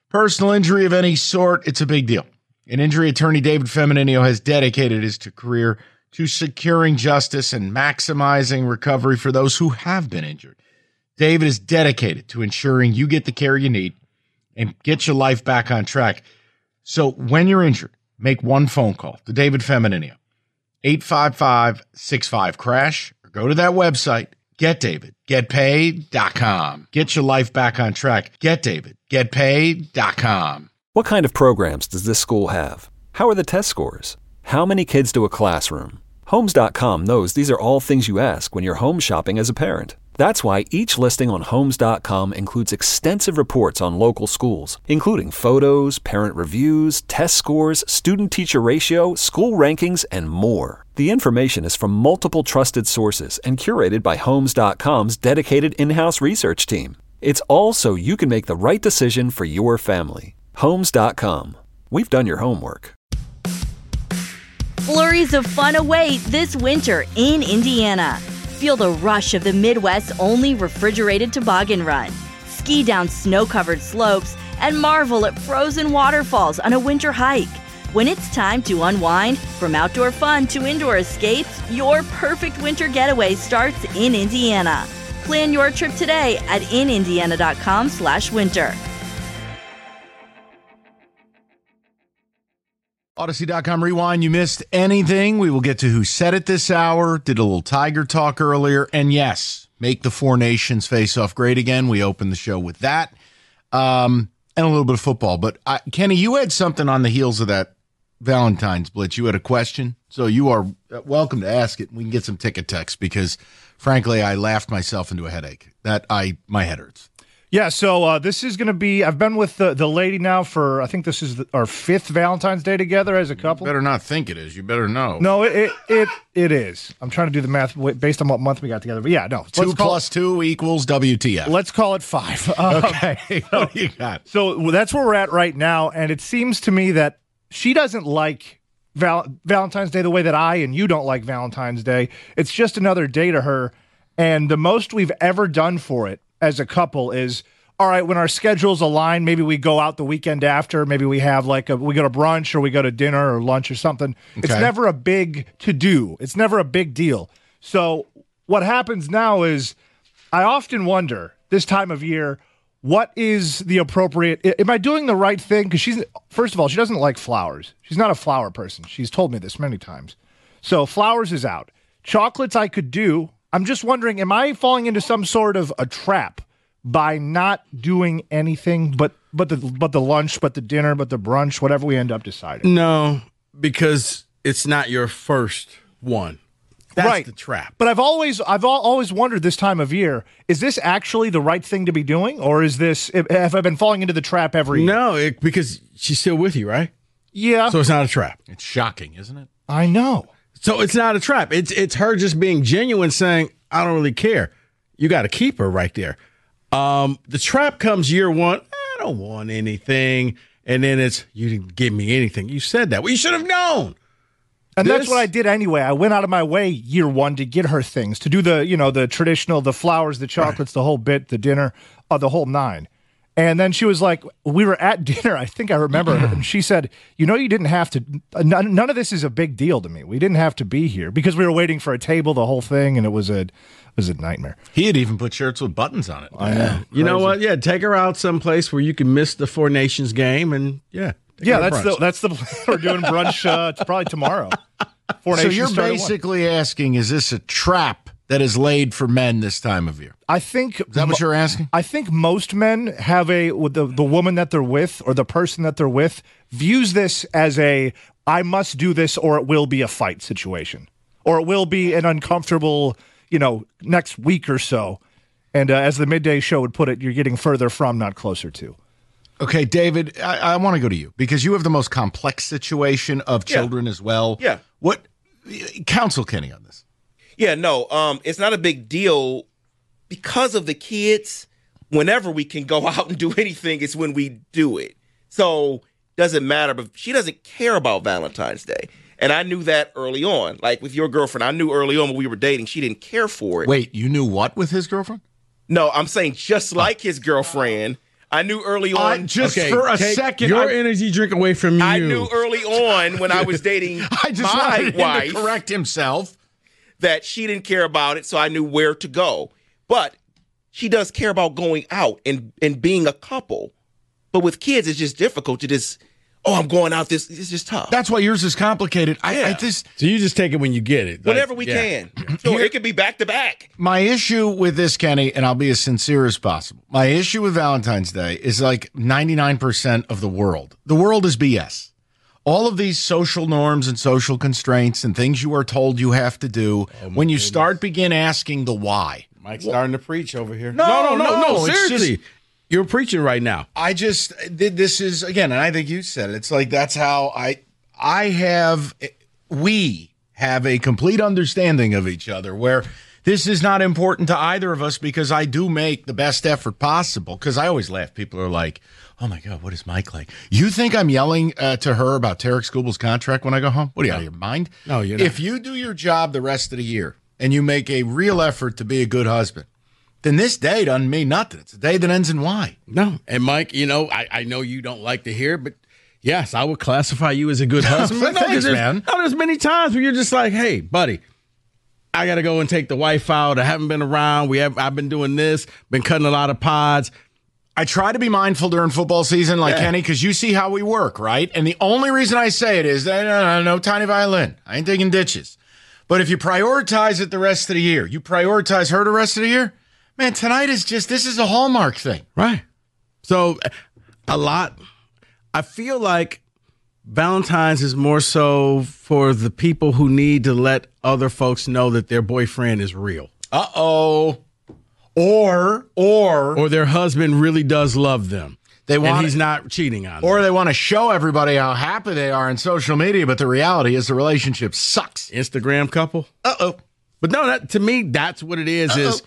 Personal injury of any sort, it's a big deal. And injury attorney David Femininio has dedicated his career to securing justice and maximizing recovery for those who have been injured. David is dedicated to ensuring you get the care you need and get your life back on track. So when you're injured, make one phone call to David Femininio, 855-65-CRASH, or go to that website, GetDavid.GetPaid.com. Get your life back on track. GetDavid.GetPaid.com. What kind of programs does this school have? How are the test scores? How many kids do a classroom? Homes.com knows these are all things you ask when you're home shopping as a parent. That's why each listing on Homes.com includes extensive reports on local schools, including photos, parent reviews, test scores, student-teacher ratio, school rankings, and more. The information is from multiple trusted sources and curated by Homes.com's dedicated in-house research team. It's all so you can make the right decision for your family. Homes.com. We've done your homework. Flurries of fun await this winter in Indiana. Feel the rush of the Midwest's only refrigerated toboggan run. Ski down snow-covered slopes and marvel at frozen waterfalls on a winter hike. When it's time to unwind, from outdoor fun to indoor escapes, your perfect winter getaway starts in Indiana. Plan your trip today at inindiana.com/winter. Odyssey.com Rewind. You missed anything? We will get to who said it this hour. Did a little Tiger talk earlier. And yes, make the Four Nations face off great again. We opened the show with that. And a little bit of football. But Kenny, you had something on the heels of that Valentine's Blitz. You had a question. So you are welcome to ask it. We can get some ticket text because, frankly, I laughed myself into a headache. My head hurts. Yeah, so this is going to be, I've been with the lady now for, I think this is our fifth Valentine's Day together as a couple. You better not think it is. You better know. No, it is. I'm trying to do the math based on what month we got together. But yeah, no. 2 plus 2 equals WTF. Let's call it 5. Okay. What do you got? So that's where we're at right now, and it seems to me that she doesn't like Valentine's Day the way that I and you don't like Valentine's Day. It's just another day to her, and the most we've ever done for it as a couple is, all right, when our schedules align, maybe we go out the weekend after, maybe we have we go to brunch or we go to dinner or lunch or something. Okay. It's never a big to-do. It's never a big deal. So what happens now is I often wonder this time of year, what is the appropriate, am I doing the right thing? Because first of all, she doesn't like flowers. She's not a flower person. She's told me this many times. So flowers is out. Chocolates I could do. I'm just wondering, am I falling into some sort of a trap by not doing anything but the lunch, but the dinner, but the brunch, whatever we end up deciding? No, because it's not your first one. That's right. The trap. But I've always wondered this time of year, is this actually the right thing to be doing, or have I been falling into the trap every year? No, because she's still with you, right? Yeah. So it's not a trap. It's shocking, isn't it? I know. So it's not a trap. It's her just being genuine, saying, I don't really care. You got to keep her right there. The trap comes year one. I don't want anything. And then it's, you didn't give me anything. You said that. Well, you should have known. And that's what I did anyway. I went out of my way year one to get her things, to do the traditional, the flowers, the chocolates, the whole bit, the dinner, the whole 9. And then she was like, we were at dinner, I think I remember, and she said, you didn't have to, none of this is a big deal to me. We didn't have to be here because we were waiting for a table, the whole thing, and it was a nightmare. He had even put shirts with buttons on it. I know. You know what? Yeah, take her out someplace where you can miss the Four Nations game, and that's the we're doing brunch. It's probably tomorrow. Four Nations. So you're basically asking, is this a trap that is laid for men this time of year? I think. Is that what you're asking? I think most men have the woman that they're with or the person that they're with views this as I must do this or it will be a fight situation. Or it will be an uncomfortable, next week or so. And as the midday show would put it, you're getting further from, not closer to. Okay, David, I want to go to you because you have the most complex situation of children as well. Yeah. What counsel Kenny on this? Yeah, no, it's not a big deal because of the kids. Whenever we can go out and do anything, it's when we do it. So doesn't matter. But she doesn't care about Valentine's Day. And I knew that early on. Like with your girlfriend, I knew early on when we were dating, she didn't care for it. Wait, you knew what with his girlfriend? No, I'm saying just like his girlfriend, I knew early on. For a take second, your energy drink away from you. I knew early on when I was dating I just my wanted him wife to correct himself. that she didn't care about it, so I knew where to go. But she does care about going out and being a couple. But with kids, it's just difficult to just, I'm going out. It's just tough. That's why yours is complicated. Yeah. So you just take it when you get it. Whenever we can. So it could be back to back. My issue with this, Kenny, and I'll be as sincere as possible. My issue with Valentine's Day is like 99% of the world. The world is BS. All of these social norms and social constraints and things you are told you have to do, when you begin asking the why. Mike's starting to preach over here. No, it's seriously. just- You're preaching right now. This is, again, and I think you said it, it's like that's how we have a complete understanding of each other where this is not important to either of us because I do make the best effort possible. Because I always laugh. People are like, oh my God, what is Mike like? You think I'm yelling to her about Tarek Skubal's contract when I go home? What are you, out of your mind? No, you're not. If you do your job the rest of the year and you make a real effort to be a good husband, then this day doesn't mean nothing. It's a day that ends in Y. No. And Mike, I know you don't like to hear it, but yes, I would classify you as a good husband. Thanks, man. There's many times where you're just like, hey, buddy, I got to go and take the wife out. I haven't been around. I've been doing this, been cutting a lot of pods. I try to be mindful during football season, like Kenny, because you see how we work, right? And the only reason I say it is that no tiny violin. I ain't taking ditches. But if you prioritize it the rest of the year, you prioritize her the rest of the year, man, tonight is this is a Hallmark thing. Right. So I feel like Valentine's is more so for the people who need to let other folks know that their boyfriend is real. Uh-oh. Or their husband really does love them. And he's not cheating on them. Or they want to show everybody how happy they are on social media, but the reality is the relationship sucks. Instagram couple? Uh-oh. But no, to me, that's what it is. Is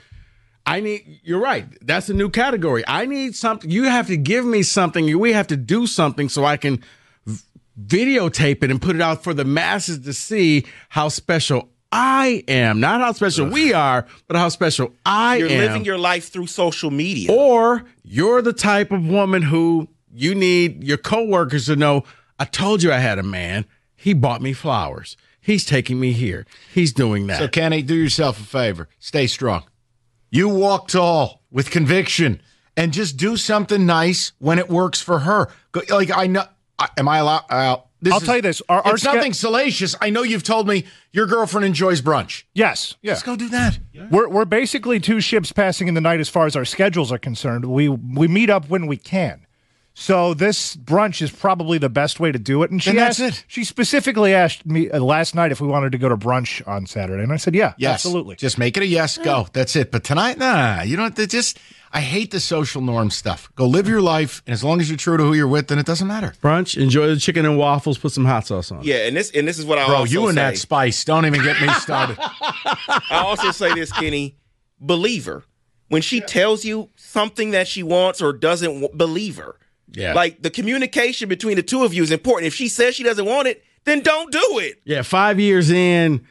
you're right. That's a new category. I need something. You have to give me something. We have to do something so I can videotape it and put it out for the masses to see how special I am. Not how special we are, but how special I am. You're living your life through social media. Or you're the type of woman who you need your coworkers to know, I told you I had a man. He bought me flowers. He's taking me here. He's doing that. So, Kenny, do yourself a favor. Stay strong. You walk tall with conviction and just do something nice when it works for her. Like, I know, am I allowed? I'll tell you this. It's nothing salacious. I know you've told me your girlfriend enjoys brunch. Yes. Yeah. Let's go do that. We're basically two ships passing in the night as far as our schedules are concerned. We meet up when we can. So this brunch is probably the best way to do it. And that's it. She specifically asked me last night if we wanted to go to brunch on Saturday. And I said, yes. Absolutely. Just make it a yes, go. That's it. But tonight, you don't have to I hate the social norm stuff. Go live your life. And as long as you're true to who you're with, then it doesn't matter. Brunch, enjoy the chicken and waffles, put some hot sauce on it. Yeah, and this is what I Bro, also you and say. that spice. Don't even get me started. I also say this, Kenny, believe her. When she tells you something that she wants or doesn't, believe her. Yeah. Like, the communication between the two of you is important. If she says she doesn't want it, then don't do it. Yeah, 5 years in,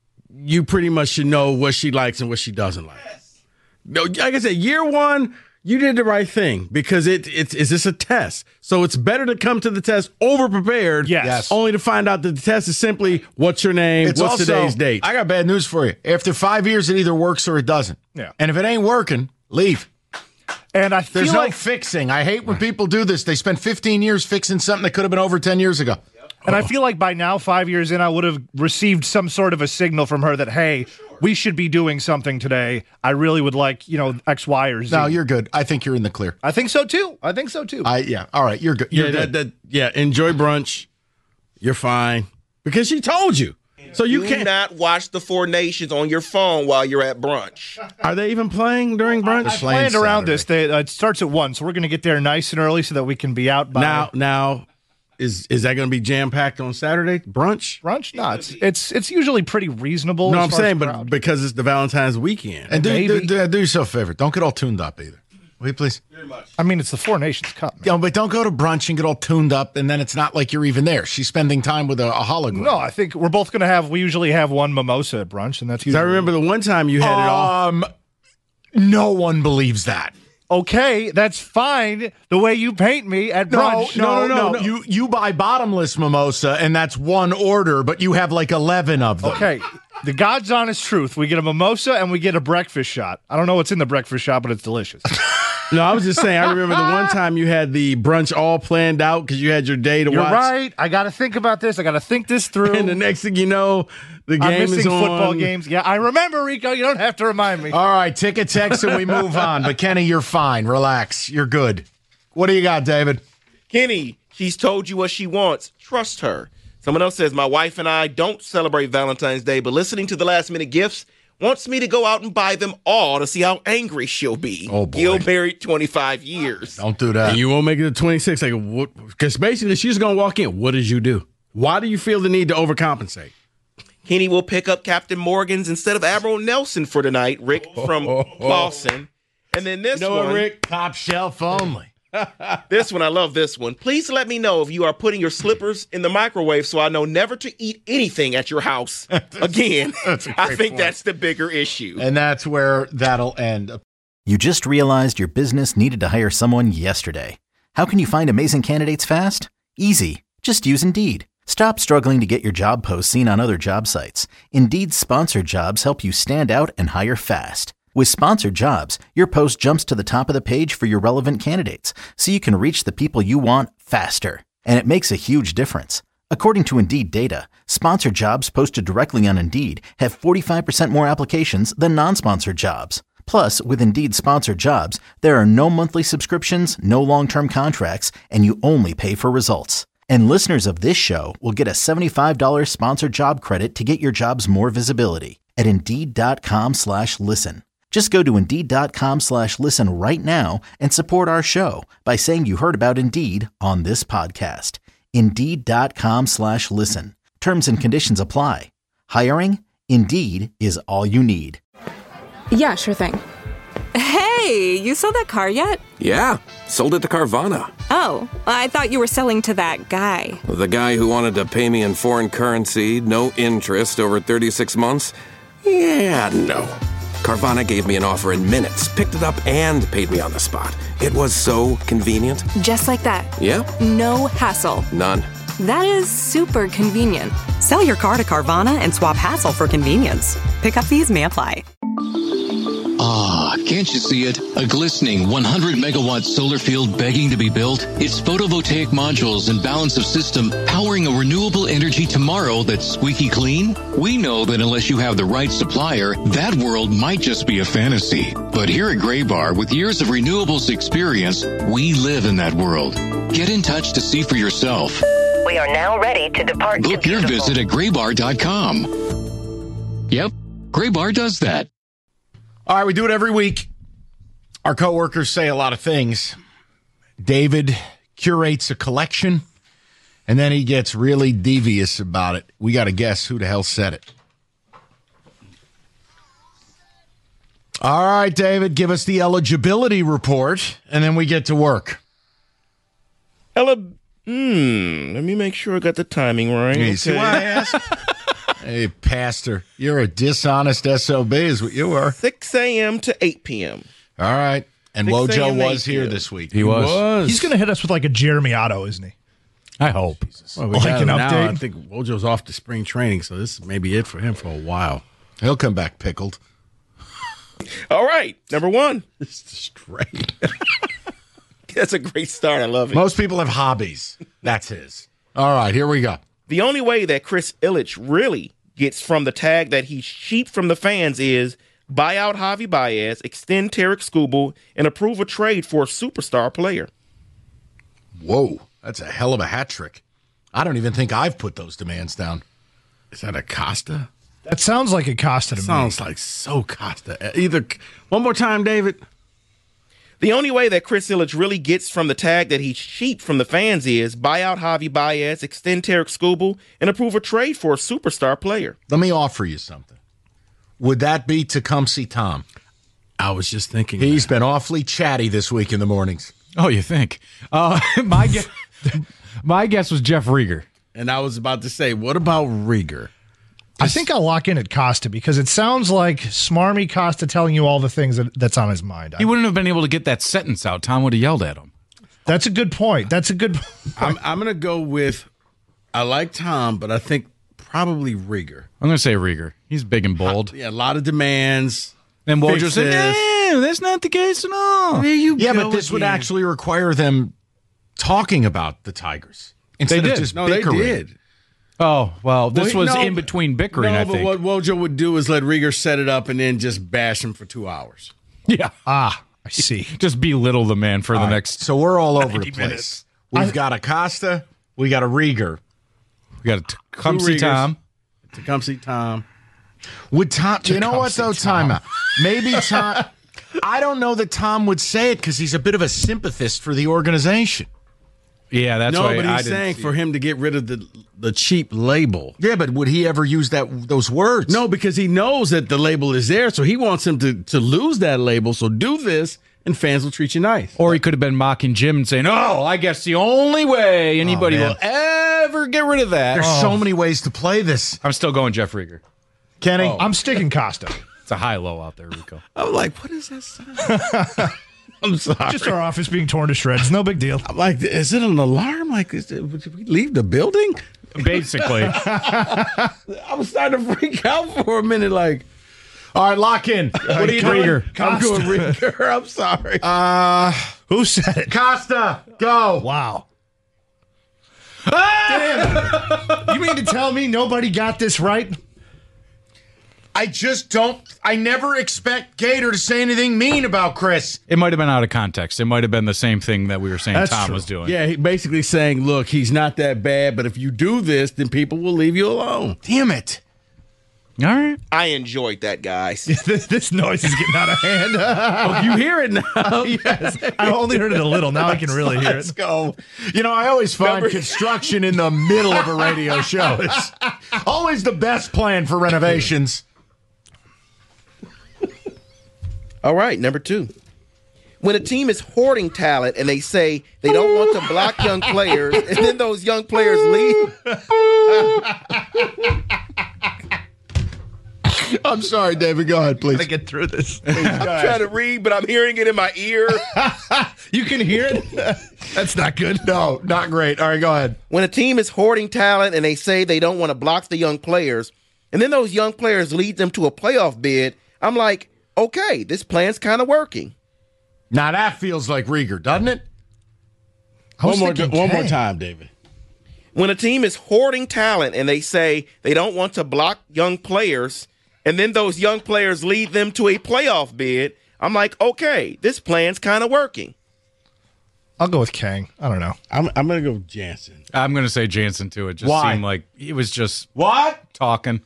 you pretty much should know what she likes and what she doesn't like. No, like I said, year one, you did the right thing because it's this a test. So it's better to come to the test over-prepared, only to find out that the test is simply, what's your name, what's today's date. I got bad news for you. After 5 years, it either works or it doesn't. Yeah. And if it ain't working, leave. And I feel There's no like fixing. I hate when people do this. They spend 15 years fixing something that could have been over 10 years ago. And I feel like by now, 5 years in, I would have received some sort of a signal from her that, hey, we should be doing something today. I really would like, X, Y, or Z. No, you're good. I think you're in the clear. I think so, too. Yeah. All right. You're good. You're good. Enjoy brunch. You're fine. Because she told you. So you can't not watch the Four Nations on your phone while you're at brunch. Are they even playing during brunch? I planned around this. It starts at 1, so we're going to get there nice and early so that we can be out by now. Is that going to be jam packed on Saturday? Brunch? No, it's usually pretty reasonable. No, I'm saying, but because it's the Valentine's weekend, and do yourself a favor. Don't get all tuned up either. Will you please? Very much. I mean, it's the Four Nations Cup. Yeah, but don't go to brunch and get all tuned up, and then it's not like you're even there. She's spending time with a hologram. No, I think we're both going to have. We usually have one mimosa at brunch, and that's usually. I remember the one time you had it all. No one believes that. okay, that's fine the way you paint me at brunch. No. You buy bottomless mimosa, and that's one order, but you have like 11 of them. Okay, the God's honest truth. We get a mimosa and we get a breakfast shot. I don't know what's in the breakfast shot, but it's delicious. No, I was just saying, I remember the one time you had the brunch all planned out because you had your day to watch. You're right. I got to think about this. I got to think this through. And the next thing you know, the game I'm missing is on. football games. Yeah, I remember, Rico. You don't have to remind me. All right, ticket text and we move on. But Kenny, you're fine. Relax. You're good. What do you got, David? Kenny, she's told you what she wants. Trust her. Someone else says, my wife and I don't celebrate Valentine's Day, but listening to the last-minute gifts wants me to go out and buy them all to see how angry she'll be. Oh, boy. Gil married 25 years. Don't do that. And you won't make it to 26. Like, what? Because basically, she's going to walk in. What did you do? Why do you feel the need to overcompensate? Kenny will pick up Captain Morgan's instead of Admiral Nelson for tonight. Rick from Clawson. And then this one. Rick? Top shelf only. This one, I love this one. Please let me know if you are putting your slippers in the microwave so I know never to eat anything at your house again. I think that's the bigger issue. And that's where that'll end. You just realized your business needed to hire someone yesterday. How can you find amazing candidates fast? Easy. Just use Indeed. Stop struggling to get your job posts seen on other job sites. Indeed's sponsored jobs help you stand out and hire fast. With sponsored jobs, your post jumps to the top of the page for your relevant candidates, so you can reach the people you want faster. And it makes a huge difference. According to Indeed data, sponsored jobs posted directly on Indeed have 45% more applications than non-sponsored jobs. Plus, with Indeed sponsored jobs, there are no monthly subscriptions, no long-term contracts, and you only pay for results. And listeners of this show will get a $75 sponsored job credit to get your jobs more visibility at Indeed.com/listen. Just go to Indeed.com/listen right now and support our show by saying you heard about Indeed on this podcast. Indeed.com/listen. Terms and conditions apply. Hiring? Indeed is all you need. Yeah, sure thing. Hey, you sold that car yet? Yeah, sold it to Carvana. Oh, I thought you were selling to that guy. The guy who wanted to pay me in foreign currency, no interest, over 36 months? Yeah, no. Carvana gave me an offer in minutes, picked it up, and paid me on the spot. It was so convenient. Just like that. Yeah. No hassle. None. That is super convenient. Sell your car to Carvana and swap hassle for convenience. Pickup fees may apply. Ah, can't you see it? A glistening 100-megawatt solar field begging to be built? It's photovoltaic modules and balance of system powering a renewable energy tomorrow that's squeaky clean? We know that unless you have the right supplier, that world might just be a fantasy. But here at Graybar, with years of renewables experience, we live in that world. Get in touch to see for yourself. We are now ready to depart. Book your visit at graybar.com. Yep, Graybar does that. All right, we do it every week. Our coworkers say a lot of things. David curates a collection, and then he gets really devious about it. We got to guess who the hell said it. All right, David, give us the eligibility report, and then we get to work. Let me make sure I got the timing right. You see why I asked? Hey, Pastor, you're a dishonest SOB is what you are. 6 a.m. to 8 p.m. All right. And 6 Wojo a.m. was 8 here p.m. this week. He was. He's going to hit us with like a Jeremy Otto, isn't he? I hope. Well, we Like got an him now. update? I think Wojo's off to spring training, so this may be it for him for a while. He'll come back pickled. All right, number one. This is straight. That's a great start. I love it. Most people have hobbies. That's his. All right, here we go. The only way that Chris Ilitch really gets from the tag that he sheeped from the fans is buy out Javi Baez, extend Tarek Skubal, and approve a trade for a superstar player. Whoa, that's a hell of a hat trick. I don't even think I've put those demands down. Is that a Costa? That sounds like a Costa to me. Sounds like so Costa. Either one more time, David. The only way that Chris Ilitch really gets from the tag that he sheeped from the fans is buy out Javi Baez, extend Tarek Skubal, and approve a trade for a superstar player. Let me offer you something. Would that be Tecumseh Tom? I was just thinking. He's been awfully chatty this week in the mornings. Oh, you think? My guess was Jeff Rieger. And I was about to say, what about Rieger? I think I'll lock in at Costa because it sounds like smarmy Costa telling you all the things that's on his mind. He wouldn't have been able to get that sentence out. Tom would have yelled at him. That's a good point. I'm going to go with, I like Tom, but I think probably Rieger. I'm going to say Rieger. He's big and bold. Yeah, a lot of demands. And Woj said, "No, that's not the case at all." But this would actually require them talking about the Tigers instead of just bickering. They did. Oh, well, this was in between bickering, I think. But what Wojo would do is let Rieger set it up and then just bash him for 2 hours. Yeah. I see. Just belittle the man for the next. So we're all over the place. minutes. We've got a Costa. We got a Rieger. We got a Tecumseh Tom. Tecumseh Tom. Would Tom? You know what though? Time out. Maybe Tom. I don't know that Tom would say it because he's a bit of a sympathist for the organization. Yeah, that's why. No, but he's saying for him to get rid of the cheap label. Yeah, but would he ever use those words? No, because he knows that the label is there, so he wants him to lose that label. So do this, and fans will treat you nice. Or he could have been mocking Jim and saying, "Oh, I guess the only way anybody will ever get rid of that." There's so many ways to play this. I'm still going Jeff Rieger. Kenny, I'm sticking Costa. It's a high-low out there, Rico. I'm like, what is that sound? I'm sorry. Just our office being torn to shreds. No big deal. I'm like, is it an alarm? Like, did we leave the building? Basically. I was starting to freak out for a minute. Like, all right, lock in. What are you doing? I'm doing Rieger. I'm sorry. Who said it? Costa, go. Wow. Damn. You mean to tell me nobody got this right? I just don't. I never expect Gator to say anything mean about Chris. It might have been out of context. It might have been the same thing that we were saying Tom was doing. Yeah, he basically saying, look, he's not that bad, but if you do this, then people will leave you alone. Damn it. All right. I enjoyed that, guys. This noise is getting out of hand. Oh, you hear it now? Yes. I only heard it a little. Now I can really hear Let's it. go. You know, I always find construction in the middle of a radio show is always the best plan for renovations. All right, number 2. When a team is hoarding talent and they say they don't want to block young players, and then those young players leave. I'm sorry, David. Go ahead, please. I get through this. I'm trying to read, but I'm hearing it in my ear. You can hear it? That's not good. No, not great. All right, go ahead. When a team is hoarding talent and they say they don't want to block the young players, and then those young players lead them to a playoff bid, I'm like, okay, this plan's kind of working. Now that feels like Rieger, doesn't it? One more time, David. When a team is hoarding talent and they say they don't want to block young players, and then those young players lead them to a playoff bid, I'm like, okay, this plan's kind of working. I'll go with Kang. I don't know. I'm going to go with Jansen. I'm going to say Jansen, too. It just seemed like he was just talking.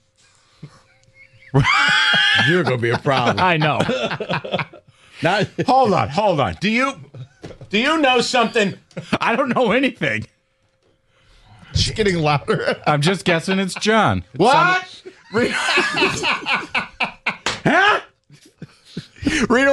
You're going to be a problem. I know. Hold on. Do you know something? I don't know anything. It's getting louder. I'm just guessing it's John. What? Huh? Read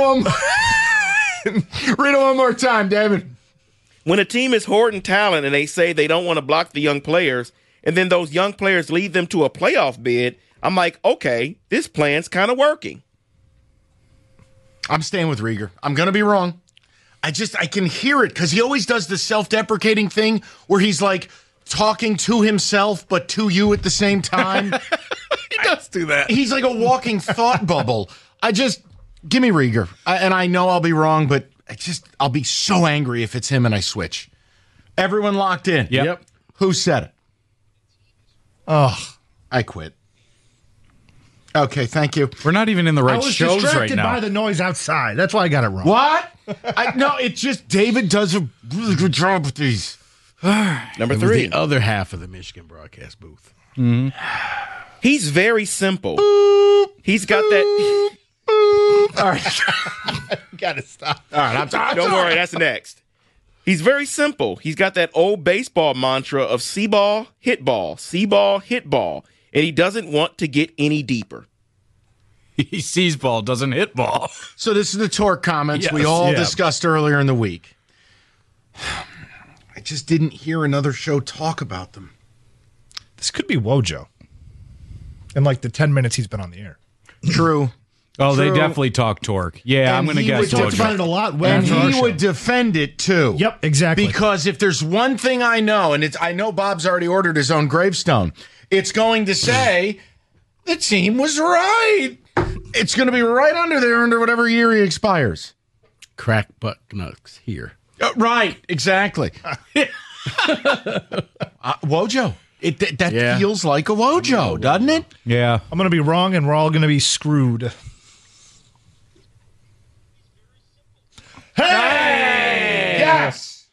it one more time, David. When a team is hoarding talent and they say they don't want to block the young players, and then those young players lead them to a playoff bid, I'm like, okay, this plan's kind of working. I'm staying with Rieger. I'm going to be wrong. I can hear it because he always does the self-deprecating thing where he's like talking to himself but to you at the same time. He does do that. He's like a walking thought bubble. Give me Rieger. And I know I'll be wrong, but I'll be so angry if it's him and I switch. Everyone locked in? Yep. Who said it? Oh, I quit. Okay, thank you. We're not even in the right I was shows right distracted now. by the noise outside. That's why I got it wrong. What? No, it's just David does a really good job with these. Number 3. The other half of the Michigan broadcast booth. Mm-hmm. He's very simple. He's got that. All right. Gotta stop. All right, Don't worry, that's next. He's very simple. He's got that old baseball mantra of see ball, hit ball, see ball, hit ball, and he doesn't want to get any deeper. He sees ball, doesn't hit ball. So this is the Torque comments we all discussed earlier in the week. I just didn't hear another show talk about them. This could be Wojo. in like the 10 minutes he's been on the air. True. Oh, they True. definitely talk torque. Yeah, I'm going to guess. We talked about it a lot. And after our he show. would defend it too. Yep, exactly. Because if there's one thing I know, and I know Bob's already ordered his own gravestone, it's going to say the team was right. It's going to be right under there under whatever year he expires. Crack butt nuts here. Right, exactly. Wojo. That feels like a Wojo, doesn't it? Yeah. I'm going to be wrong, and we're all going to be screwed. Hey! Yes!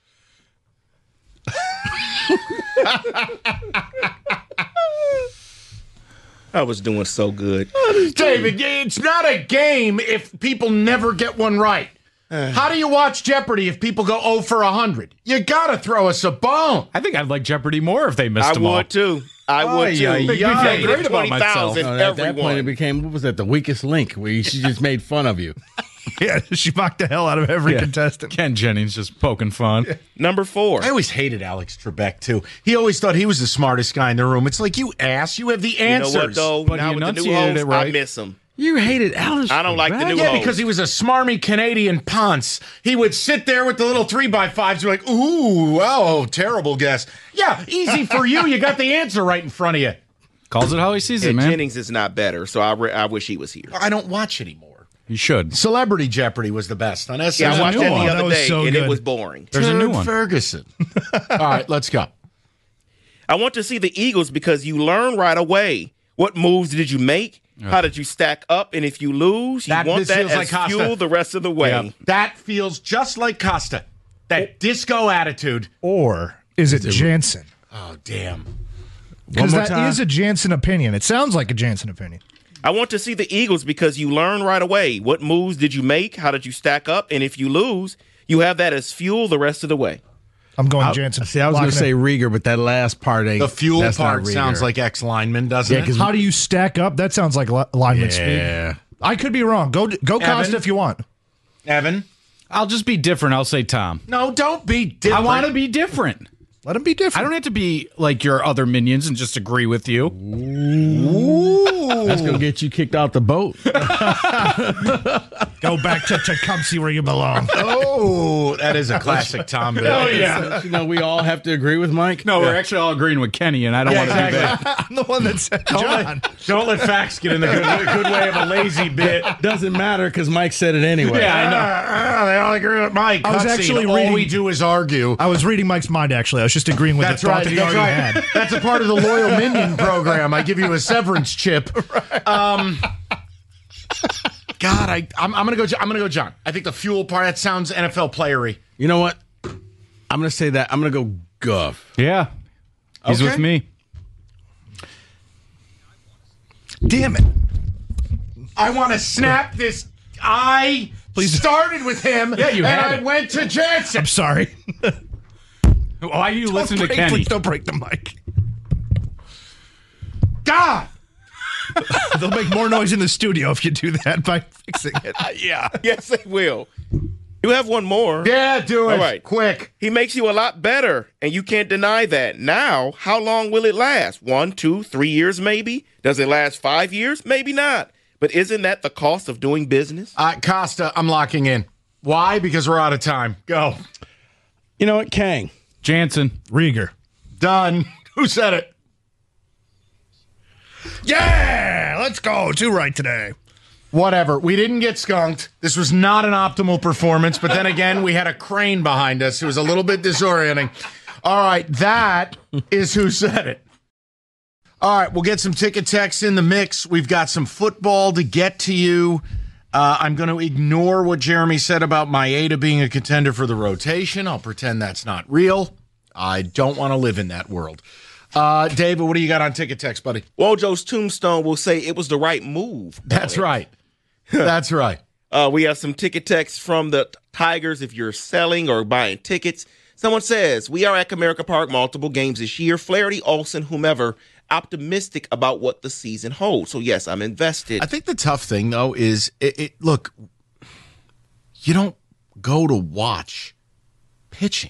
I was doing so good. David, it's not a game if people never get one right. How do you watch Jeopardy if people go 0 for 100? You got to throw us a bone. I think I'd like Jeopardy more if they missed them all. I would too. I would too. I feel great about myself. 20,000 At that point, it everyone. became, what was that, the weakest link, where she just made fun of you. Yeah, she mocked the hell out of every contestant. Ken Jennings just poking fun. Number 4. I always hated Alex Trebek, too. He always thought he was the smartest guy in the room. It's like, you ass, you have the answers. You know what, though? But Now he with the new enunciated host, it right. I miss him. You hated Alice. I don't like the new Yeah, host. because he was a smarmy Canadian ponce. He would sit there with the little 3x5s. You're like, ooh, oh, terrible guess. Yeah, easy for you. You got the answer right in front of you. Calls it how he sees it, And man. Jennings is not better, so I wish he was here. I don't watch anymore. You should. Celebrity Jeopardy was the best on SNL. Yeah, I watched new that one. the That other was day, so and good. it was boring. There's a new Ted one. Ferguson. All right, let's go. I want to see the Eagles because you learn right away. What moves did you make? How did you stack up? And if you lose, you want this that feels as like Costa. fuel the rest of the way. Yep. That feels just like Costa. That disco attitude. Or is it Jansen? Oh, damn. Because more that time. is a Jansen opinion. It sounds like a Jansen opinion. I want to see the Eagles because you learn right away. What moves did you make? How did you stack up? And if you lose, you have that as fuel the rest of the way. I'm going Jansen. See, I was going to say Rieger, but that last part ain't. The fuel that's not part sounds Rieger. like ex-lineman, doesn't Yeah, it? 'cause How do you stack up? That sounds like lineman Yeah. speak. I could be wrong. Go Costa if you want. Evan? I'll just be different. I'll say Tom. No, don't be different. I want to be different. Let him be different. I don't have to be like your other minions and just agree with you. Ooh. That's going to get you kicked out the boat. Go back to Tecumseh where you belong. Oh, that is a classic Tom bit. Oh, yeah. You know, we all have to agree with Mike. No, we're actually all agreeing with Kenny, and I don't Yeah, want to do exactly. that. I'm the one that said John. Don't let facts get in the good way of a lazy bit. Doesn't matter because Mike said it anyway. Yeah, I know. They all agree with Mike. I was Cutscene. actually all reading- we do is argue. I was reading Mike's mind, actually. I was just agreeing with That's the thought right. that he That's already right. had. That's a part of the Loyal Minion program. I give you a severance chip. God, I'm gonna go. I'm gonna go, John. I think the fuel part that sounds NFL playery. You know what? I'm going to say that. I'm going to go Guff. Yeah. He's Okay. with me. Damn it. I want to snap this. I started with him. Yeah, you and had I it. went to Jansen. I'm sorry. Why you listen to Don't break- Kenny? Please don't break the mic. God. They'll make more noise in the studio if you do that by fixing it. Yeah. Yes, they will. You have one more. Yeah, do it. All right. Quick. He makes you a lot better, and you can't deny that. Now, how long will it last? 1, 2, 3 years, maybe? Does it last 5 years? Maybe not. But isn't that the cost of doing business? Costa, I'm locking in. Why? Because we're out of time. Go. You know what, Kang? Jansen. Rieger. Done. Who said it? Yeah, let's go. 2 right today. Whatever. We didn't get skunked. This was not an optimal performance, but then again, we had a crane behind us. It was a little bit disorienting. All right, that is who said it. All right, we'll get some ticket texts in the mix. We've got some football to get to you. I'm going to ignore what Jeremy said about Maeda being a contender for the rotation. I'll pretend that's not real. I don't want to live in that world. David, what do you got on ticket text, buddy? Wojo's tombstone will say it was the right move. That's right. That's right. We have some ticket texts from the Tigers if you're selling or buying tickets. Someone says, we are at Comerica Park, multiple games this year. Flaherty, Olsen, whomever, optimistic about what the season holds. So, yes, I'm invested. I think the tough thing, though, is, look, you don't go to watch pitching.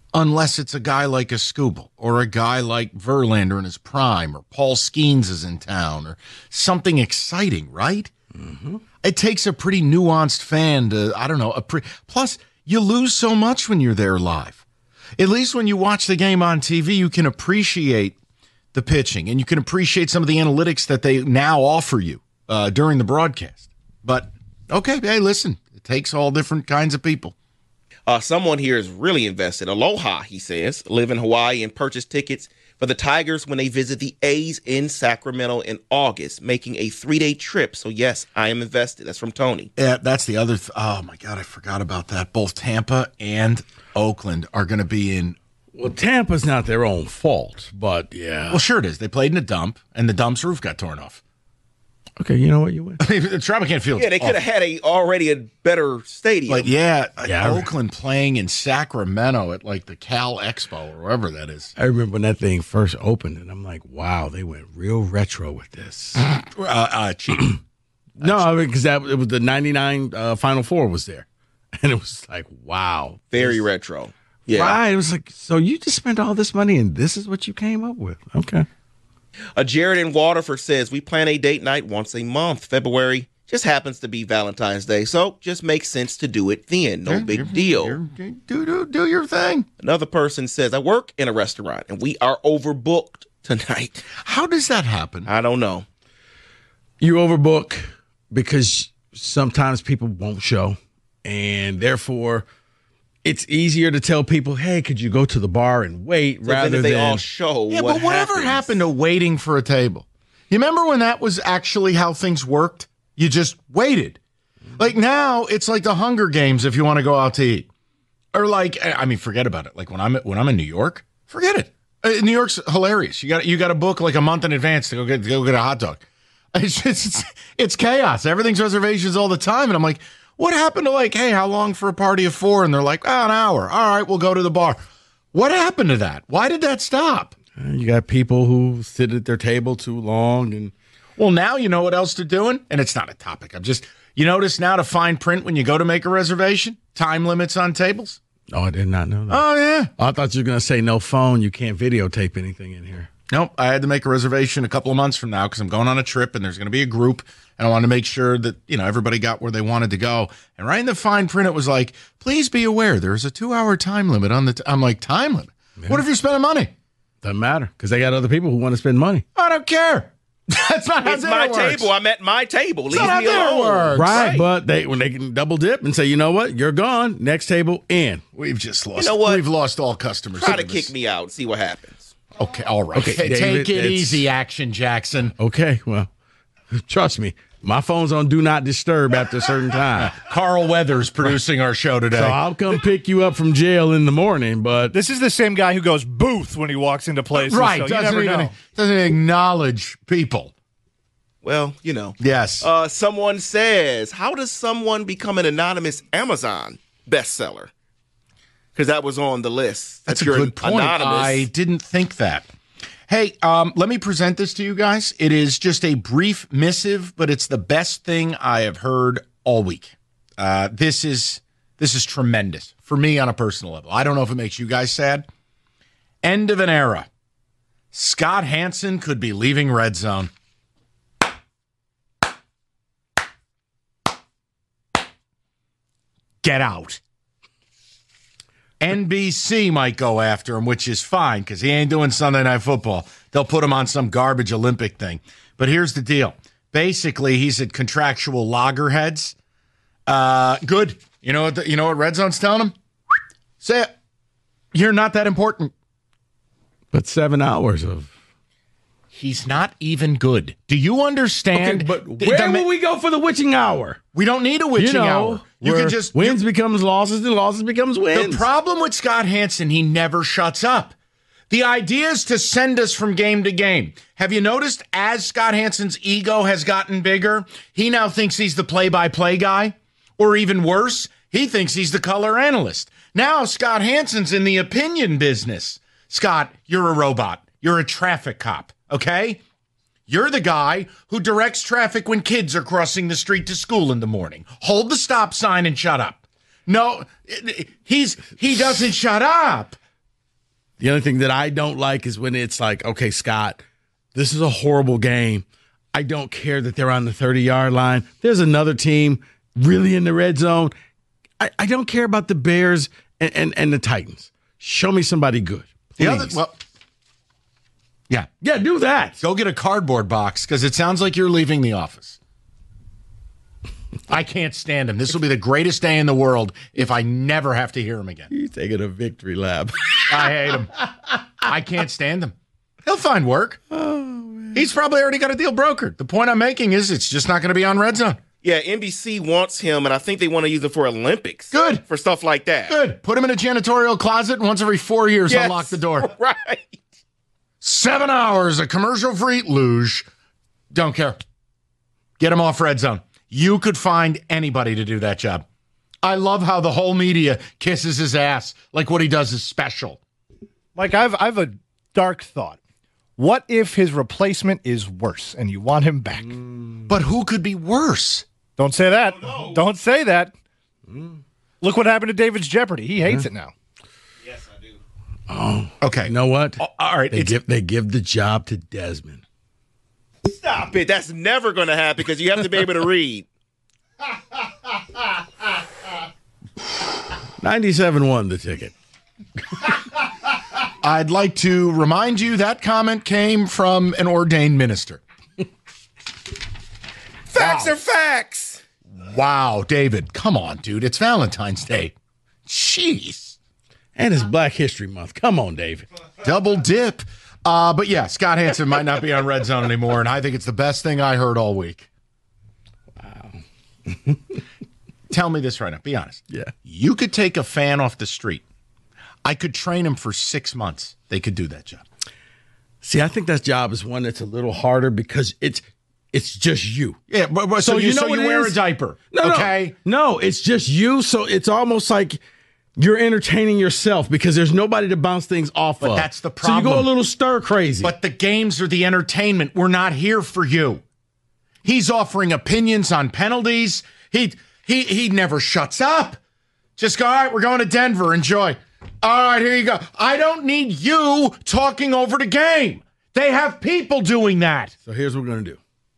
unless it's a guy like a Skubal or a guy like Verlander in his prime or Paul Skeens is in town or something exciting, right? Mm-hmm. It takes a pretty nuanced fan to, I don't know, plus you lose so much when you're there live. At least when you watch the game on TV, you can appreciate the pitching and you can appreciate some of the analytics that they now offer you during the broadcast. But, okay, hey, listen, it takes all different kinds of people. Someone here is really invested. Aloha, he says, live in Hawaii and purchase tickets for the Tigers when they visit the A's in Sacramento in August, making a 3-day trip. So, yes, I am invested. That's from Tony. Yeah, that's the other. Oh, my God, I forgot about that. Both Tampa and Oakland are going to be in. Well, Tampa's not their own fault, but yeah. Well, sure it is. They played in a dump, and the dump's roof got torn off. Okay, you know what? You win. Tropicana Field. Yeah, they could have had already a better stadium. But Oakland playing in Sacramento at like the Cal Expo or wherever that is. I remember when that thing first opened, and I'm like, wow, they went real retro with this. Cheap. No, because it was the 99 Final Four was there. And it was like, wow. Very retro. Yeah. Right. It was like, so you just spent all this money and this is what you came up with. Okay. Jared in Waterford says, we plan a date night once a month. February just happens to be Valentine's Day, so just makes sense to do it then. No big deal. Do your thing. Another person says, I work in a restaurant, and we are overbooked tonight. How does that happen? I don't know. You overbook because sometimes people won't show, and therefore it's easier to tell people, hey, could you go to the bar and wait rather they than all show. Yeah, but whatever happened to waiting for a table? You remember when that was actually how things worked? You just waited. Like now, it's like the Hunger Games if you want to go out to eat, or like forget about it. Like when I'm in New York, forget it. New York's hilarious. You got to book like a month in advance to go get a hot dog. It's chaos. Everything's reservations all the time, and I'm like, what happened to like, hey, how long for a party of 4? And they're like, an hour. All right, we'll go to the bar. What happened to that? Why did that stop? You got people who sit at their table too long. And well, now you know what else they're doing? And it's not a topic. You notice now to fine print when you go to make a reservation, time limits on tables? Oh, I did not know that. Oh, yeah. I thought you were going to say no phone. You can't videotape anything in here. Nope. I had to make a reservation a couple of months from now because I'm going on a trip and there's going to be a group. And I wanted to make sure that, everybody got where they wanted to go. And right in the fine print, it was like, please be aware there is a 2-hour time limit on the I'm like, time limit? Yeah. What if you're spending money? Doesn't matter because they got other people who want to spend money. I don't care. That's not how it's my works. table. I'm at my table. Leave me alone. Right, but when they can double dip and say, you know what, you're gone. Next table in. We've just lost. You know what? We've lost all customers. Try to kick me out. See what happens. Okay, all right. Okay, David, take it easy, Action Jackson. Okay, well, trust me. My phone's on Do Not Disturb after a certain time. Carl Weathers producing our show today. So I'll come pick you up from jail in the morning, but this is the same guy who goes booth when he walks into places. Right, so doesn't acknowledge people. Well, Yes. Someone says, how does someone become an anonymous Amazon bestseller? Because that was on the list. That's a good point. Anonymous. I didn't think that. Hey, let me present this to you guys. It is just a brief missive, but it's the best thing I have heard all week. This is tremendous for me on a personal level. I don't know if it makes you guys sad. End of an era. Scott Hansen could be leaving Red Zone. Get out. NBC might go after him, which is fine because he ain't doing Sunday Night Football. They'll put him on some garbage Olympic thing. But here's the deal. Basically, he's at contractual loggerheads. Good. You know what Red Zone's telling him? Say it. You're not that important. But 7 hours of... He's not even good. Do you understand? Okay, but where will we go for the witching hour? We don't need a witching hour. You can just wins becomes losses and losses becomes wins. The problem with Scott Hansen, he never shuts up. The idea is to send us from game to game. Have you noticed as Scott Hansen's ego has gotten bigger, he now thinks he's the play-by-play guy? Or even worse, he thinks he's the color analyst. Now Scott Hansen's in the opinion business. Scott, you're a robot. You're a traffic cop. Okay? You're the guy who directs traffic when kids are crossing the street to school in the morning. Hold the stop sign and shut up. No, he doesn't shut up. The only thing that I don't like is when it's like, okay, Scott, this is a horrible game. I don't care that they're on the 30-yard line. There's another team really in the red zone. I don't care about the Bears and the Titans. Show me somebody good. Please. Yeah, do that. Go get a cardboard box because it sounds like you're leaving the office. I can't stand him. This will be the greatest day in the world if I never have to hear him again. He's taking a victory lap. I hate him. I can't stand him. He'll find work. Oh, man. He's probably already got a deal brokered. The point I'm making is it's just not going to be on Red Zone. Yeah, NBC wants him, and I think they want to use him for Olympics. Good. For stuff like that. Good. Put him in a janitorial closet, and once every 4 years, unlock the door. Right. 7 hours of commercial-free luge. Don't care. Get him off Red Zone. You could find anybody to do that job. I love how the whole media kisses his ass like what he does is special. Mike, I've a dark thought. What if his replacement is worse and you want him back? But who could be worse? Don't say that. Oh, no. Don't say that. Look what happened to David's Jeopardy. He hates it now. Yes, I do. Oh, okay. You know what? All right. They give the job to Desmond. Stop it. That's never going to happen because you have to be able to read. 97-1 the ticket. I'd like to remind you that comment came from an ordained minister. Facts are facts. Wow, David. Come on, dude. It's Valentine's Day. Jeez. And it's Black History Month. Come on, David. Double dip. But yeah, Scott Hanson might not be on Red Zone anymore, and I think it's the best thing I heard all week. Wow. Tell me this right now. Be honest. Yeah. You could take a fan off the street. I could train him for 6 months. They could do that job. See, I think that job is one that's a little harder because it's just you. Yeah, but so you wear a diaper. Okay? No, it's just you. So it's almost like you're entertaining yourself because there's nobody to bounce things off of. But that's the problem. So you go a little stir crazy. But the games are the entertainment. We're not here for you. He's offering opinions on penalties. He never shuts up. Just go, all right, we're going to Denver. Enjoy. All right, here you go. I don't need you talking over the game. They have people doing that. So here's what we're going to do.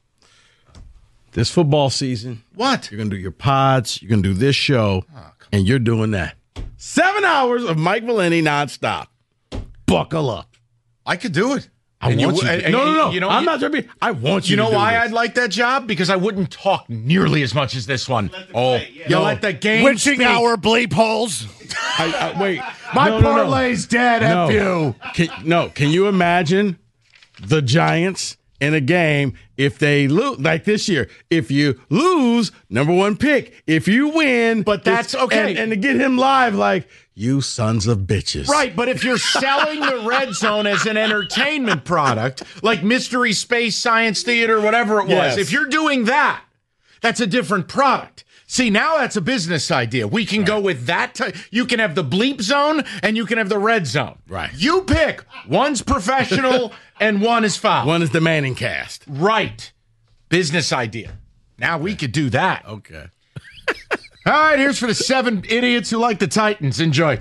This football season. What? You're going to do your pods. You're going to do this show. And you're doing that. 7 hours of Mike Valenti nonstop. Buckle up. I could do it. No. I'm not trying to be. I want you. You know to do why this. I'd like that job? Because I wouldn't talk nearly as much as this one. Let the game witching speak. hour bleep holes. Wait. My parlay's dead. F you. Can you imagine the Giants in a game if they lose, like this year? If you lose, number one pick. If you win, but that's okay. And to get him live, like, you sons of bitches. Right, but if you're selling the Red Zone as an entertainment product, like Mystery Space Science Theater, whatever it was, if you're doing that, that's a different product. See, now that's a business idea. We can go with that. You can have the bleep zone and you can have the Red Zone. Right. You pick. One's professional and one is foul. One is the Manning cast. Right. Business idea. Now we could do that. Okay. All right, here's for the 7 idiots who like the Titans. Enjoy.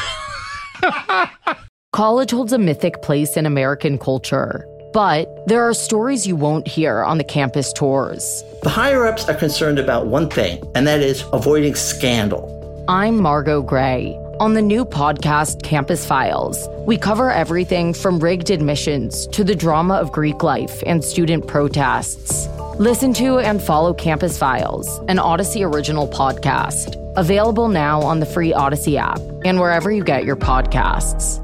College holds a mythic place in American culture, but there are stories you won't hear on the campus tours. The higher-ups are concerned about one thing, and that is avoiding scandal. I'm Margot Gray. On the new podcast, Campus Files, we cover everything from rigged admissions to the drama of Greek life and student protests. Listen to and follow Campus Files, an Odyssey original podcast. Available now on the free Odyssey app and wherever you get your podcasts.